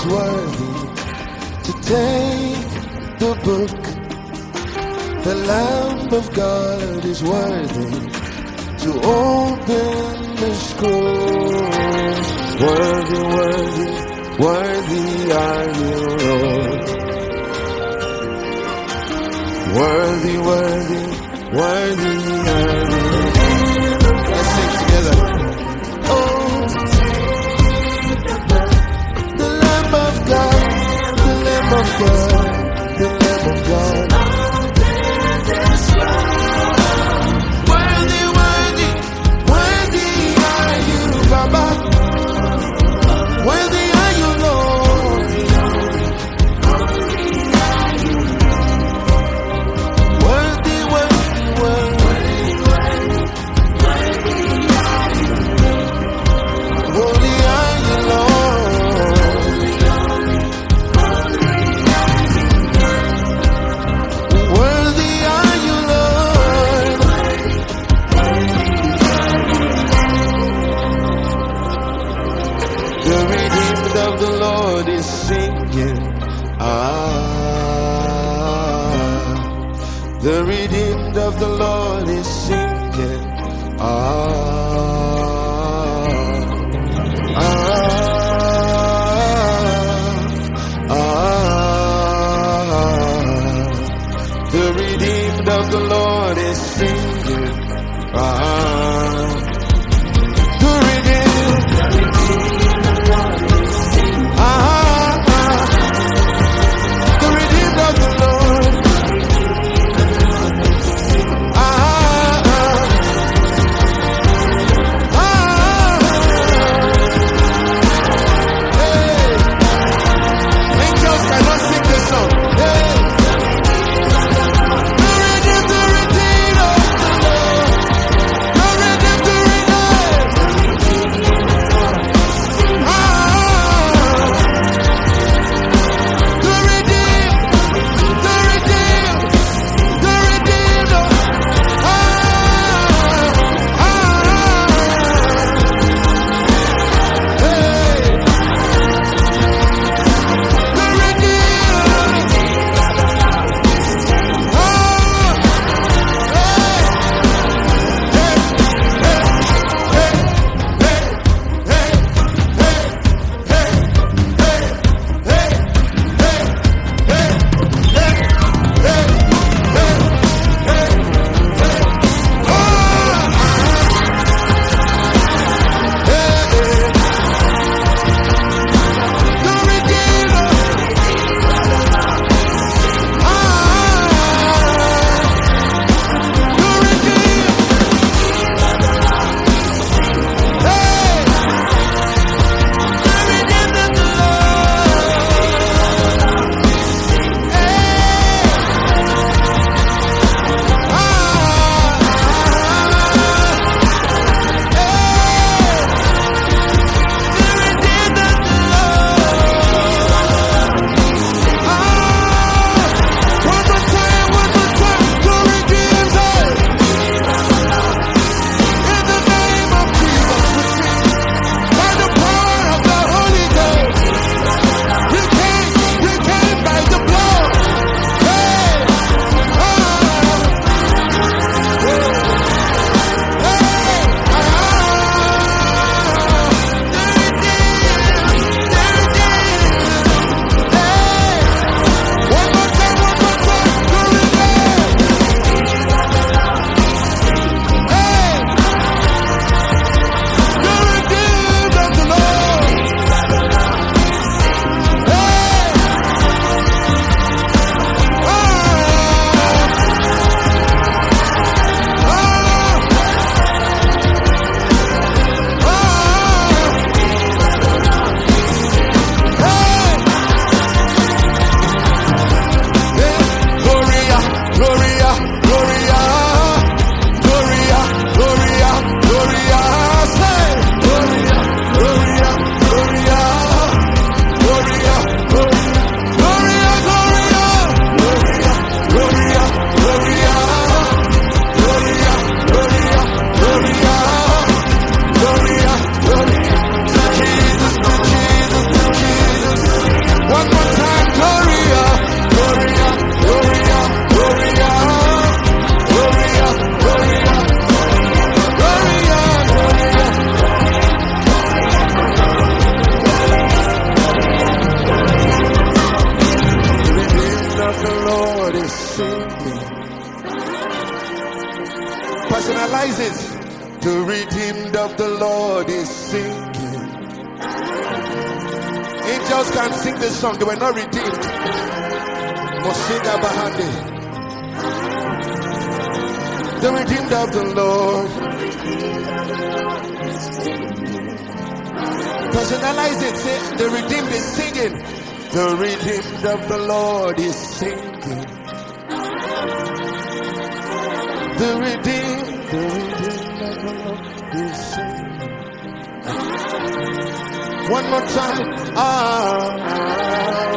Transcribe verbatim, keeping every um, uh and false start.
worthy to take the book. The Lamb of God is worthy to open the scrolls. Worthy, worthy, worthy are you, Lord. Worthy, worthy, worthy are you. Let's sing together. Oh, the Lamb of God, the Lamb of God, the Lamb of God. Worthy, worthy, worthy are you, Baba. Worthy are you, Lord. Worthy, worthy, worthy. Holy are you, Lord. Worthy are you, Lord. The redeemed of the Lord is singing. Ah, the redeemed of the Lord is singing. Ah, ah, ah. The redeemed of the Lord is singing. Ah, the redeemed. Ah, the redeemed of the Lord. Ah, Personalize it. The redeemed of the Lord is singing. Angels can sing this song. They were not redeemed. Mosinga Bahande. The redeemed of the Lord. Personalize it. Say, the redeemed is singing. The redeemed of the Lord is singing. The redeemed, the redeemed of the Lord is singing. One more time. Ah.